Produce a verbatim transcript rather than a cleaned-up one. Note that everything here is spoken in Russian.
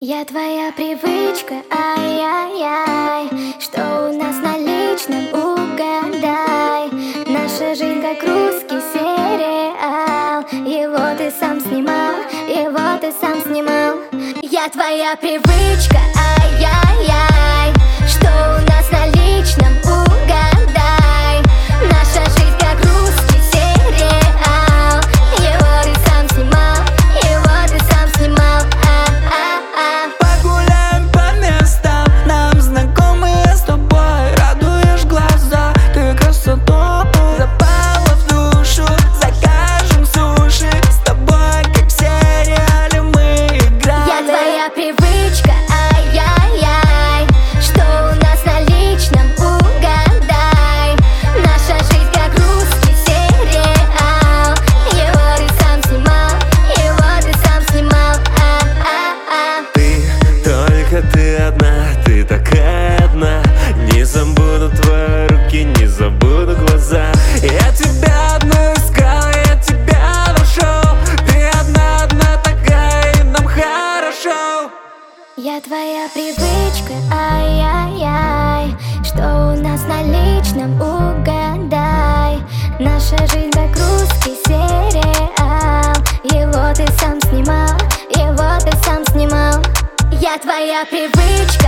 Я твоя привычка, ай-яй-яй. Что у нас на личном, угадай. Наша жизнь как русский сериал. Его ты сам снимал, его ты сам снимал. Я твоя привычка, ай-яй-яй. Что у нас на личном, угадай. Наша жизнь как русский сериал. Его ты сам снимал, его ты сам снимал. Погуляем по местам, нам знакомые с тобой. Радуешь глаза, ты красотой. Запала в душу, закажем суши. С тобой, как в сериале, мы играли. Я твоя привычка, ай-яй-яй. Что у нас на личном, угадай. Наша жизнь как русский сериал. Его ты сам снимал, его ты сам снимал. А-а-а. Ты, только ты одна, ты такая одна. Не забуду твои руки, не забуду глаза. Я тебя одну искал, я тебя нашел. Ты одна, одна такая, и нам хорошо. Я твоя привычка, ай-яй-яй. Что у нас на личном, угадай. Наша жизнь как русский сериал. Его ты сам снимал, его ты сам снимал. Я твоя привычка.